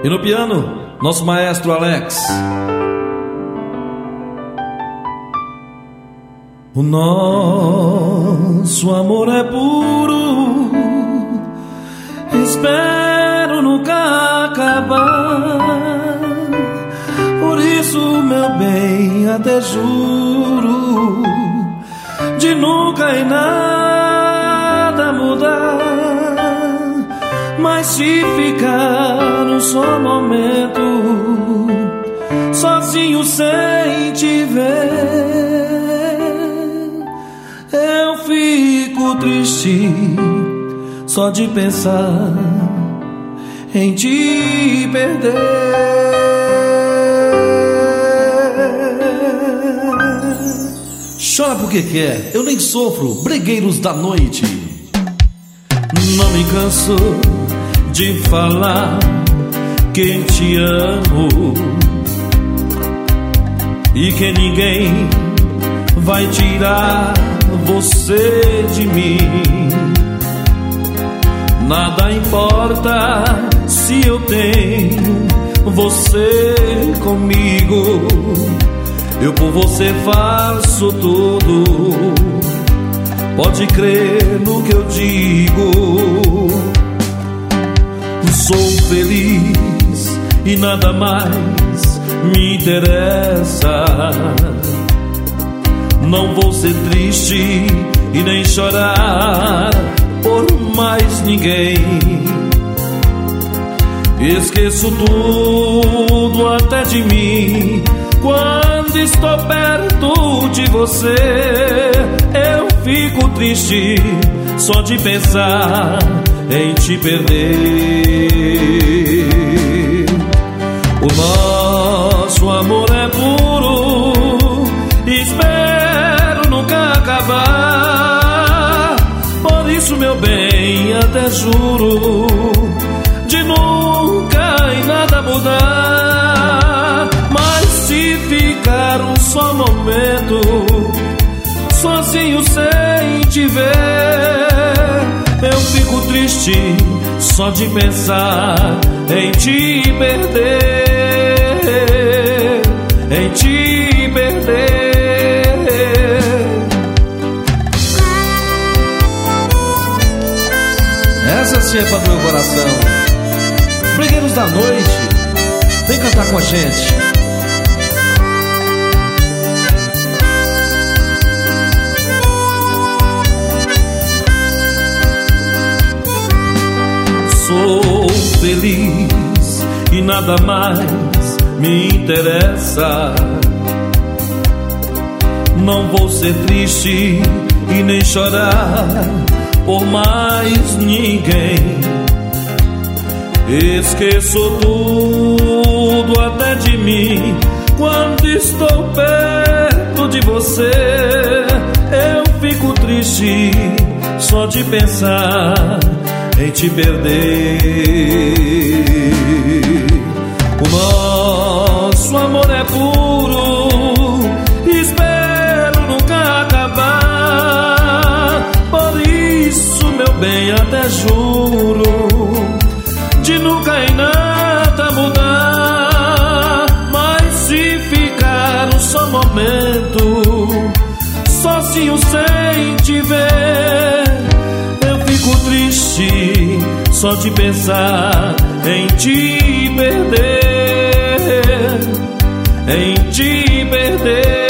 E no piano, nosso maestro Alex. O nosso amor é puro, espero nunca acabar. Por isso, meu bem, até juro de nunca em nada mudar. Mas se ficar um só momento sozinho sem te ver, eu fico triste só de pensar em te perder. Chora porque quer, eu nem sofro, bregueiros da noite. Não me canso de falar que te amo e que ninguém vai tirar você de mim. Nada importa se eu tenho você comigo, eu por você faço tudo. Pode crer no que eu digo. Sou feliz e nada mais me interessa. Não vou ser triste e nem chorar por mais ninguém. Esqueço tudo até de mim quando estou perto de você. Eu fico triste só de pensar em te perder. O nosso amor é puro, espero nunca acabar. Por isso, meu bem, até juro de nunca em nada mudar. Mas se ficar um só momento sozinho sem te ver, eu fico triste só de pensar em te perder, em te perder. Essa sim é para o meu coração. Brigueiros da noite, vem cantar com a gente. Sou feliz e nada mais me interessa. Não vou ser triste e nem chorar por mais ninguém. Esqueço tudo até de mim quando estou perto de você. Eu fico triste só de pensar em te perder. O nosso amor é puro, espero nunca acabar. Por isso, meu bem, até juro de nunca em nada mudar. Mas se ficar um só momento sozinho sem te ver, eu fico triste só de pensar em te perder, em te perder.